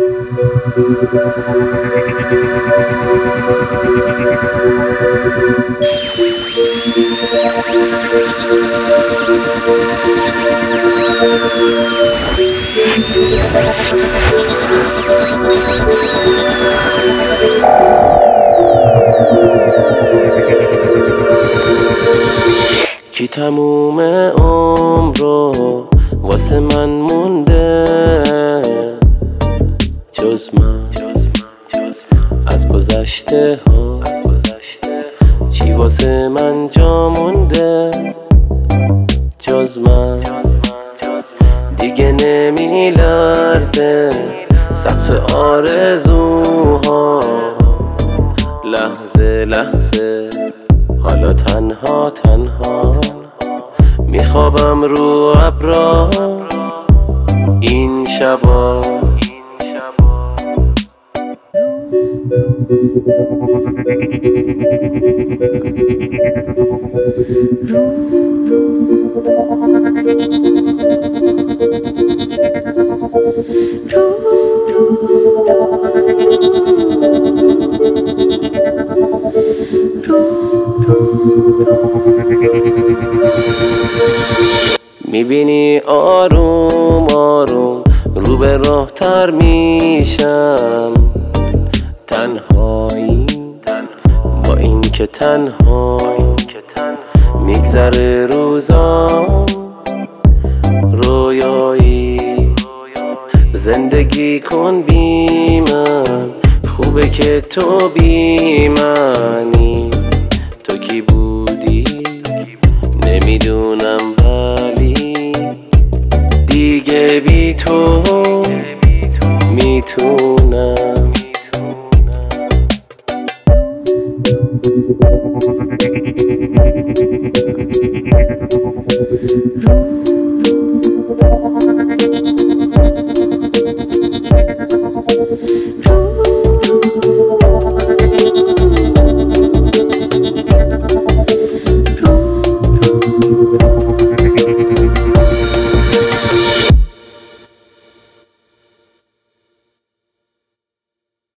کی تموم عمر رو واسه من مونده جز من از گذشته ها، چی واسه من جا مونده جز من؟ دیگه نمیلرزه سقف آرزوها، لحظه لحظه حالا تنها تنها میخوابم رو ابرا این شبا. میبینی آروم آروم رو به راه تر میشم، تنهایی با این که تنها میگذره روزام، رویایی زندگی کن بی من، خوبه که تو بی منی. تو کی بودی نمیدونم ولی دیگه بی تو میتونم.